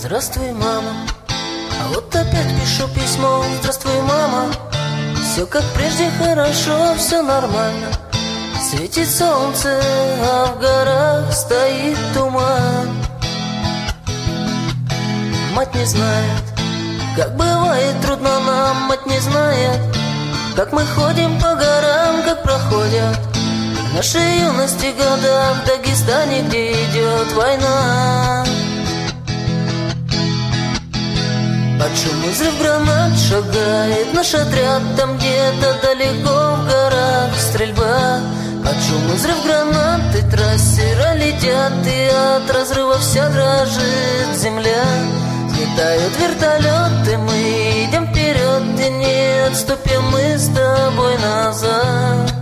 Здравствуй, мама. А вот опять пишу письмо. Здравствуй, мама. Все как прежде, хорошо, все нормально. Светит солнце, а в горах стоит туман. Мать не знает, как бывает трудно нам. Мать не знает, как мы ходим по горам, как проходят наши юности года в Дагестане, где идет война. Под шум и взрыв гранат шагает наш отряд. Там где-то далеко в горах стрельба. Под шум и взрыв гранат и трассера летят, и от разрыва вся дрожит земля. Летают вертолеты, мы идем вперед, и не отступим мы с тобой назад.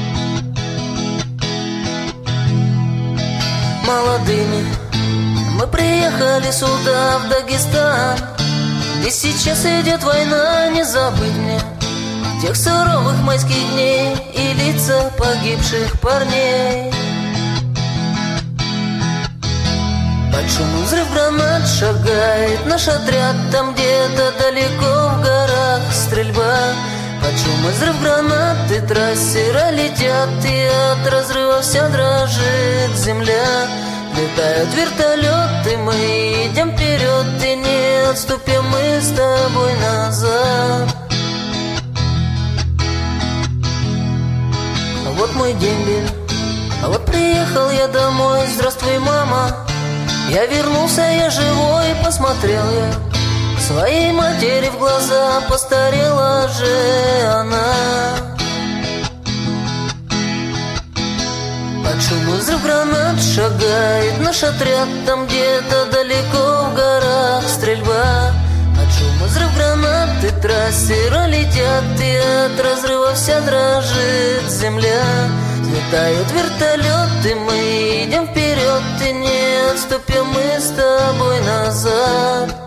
Молодыми мы приехали сюда, в Дагестан, где сейчас идет война, не забыть мне тех суровых майских дней и лица погибших парней. Под шум и взрыв гранат шагает наш отряд. Там где-то далеко в горах стрельба. Под шум и взрыв гранат и трассера летят, и от разрыва вся дрожит земля. Летают вертолеты, мы идем вперед, и не отступим мы с тобой назад. А вот мой дембель, а вот приехал я домой. Здравствуй, мама. Я вернулся, я живой, посмотрел я своей матери в глаза, постарела же она. Под шум и взрыв гранат шагает наш отряд. Там где-то далеко в горах стрельба. Под шум и взрыв гранат и трассера летят, и от разрыва вся дрожит земля. Летают вертолеты, мы идем вперед, и не отступим мы с тобой назад.